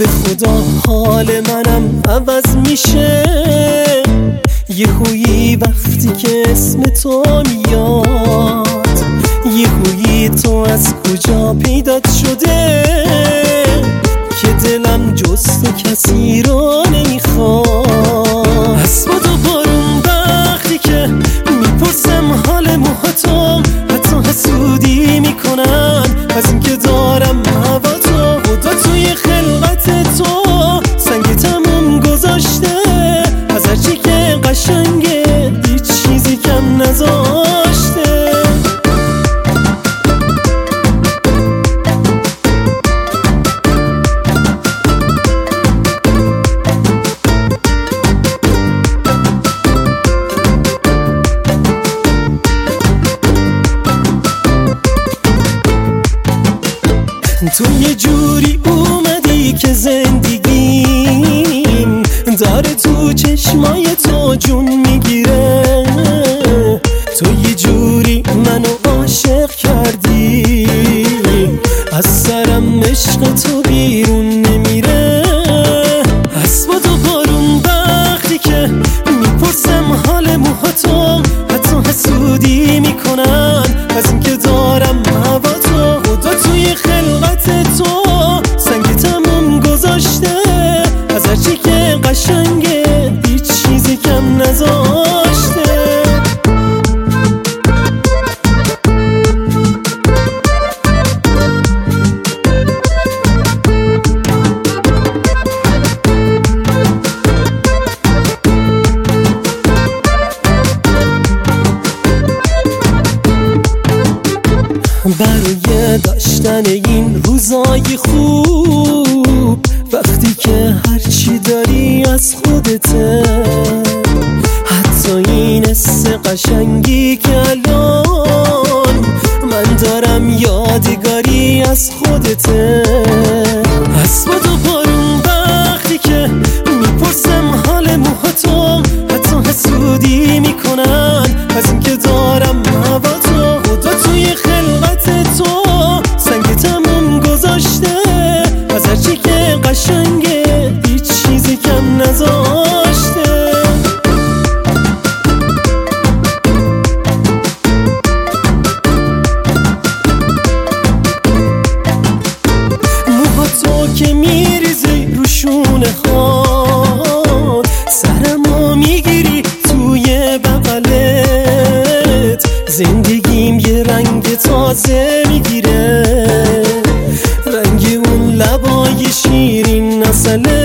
به خدا حال منم عوض میشه یه خویی وقتی که اسم تو میاد، یه خویی تو از کجا پیدات شده که دلم جز تو کسی رو نمیخواد. از باد و بارون وقتی که میپرسم حال موهاتو، حتی حسودی میکنن از اینکه دارم هوا تو. خدا توی خلقت تو سنگ تموم گذاشته، از هرچی که قشنگه هیچ چیزی کم نذاشته. تو یه جوری اومدی که زندگیم داره تو چشمای تو جون میگیره. تو یه جوری منو عاشق کردی، از سرم عشق تو بیرون نمیره. از باد و بارون وقتی که میپرسم حال موهاتو، حتی حسودی میکنن از اینکه دارم هوا تو. خدا توی خلقت تو سنگ تموم گذاشته، از هرچی که قشنگه هیچ چیزی کم نذاشته. برای داشتن این روزای خوب، وقتی که هرچی داری از خودته، حتی این حس قشنگی که الان من دارم یادگاری از خودته. از باد و بارون وقتی که میپرسم حال موهاتو، حتی حسودی میکنن از اینکه دارم هوا تو. خدا توی خلقت تو سنگ تموم گذاشته، از هرچی که قشنگه هیچ چیزی کم نذاشته. موهاتو که میریزی رو شونه هات، سرمو میگیری توی بغلت، زندگیم یه رنگ تازه میگیره، رنگ اون لبای شیرین عسله.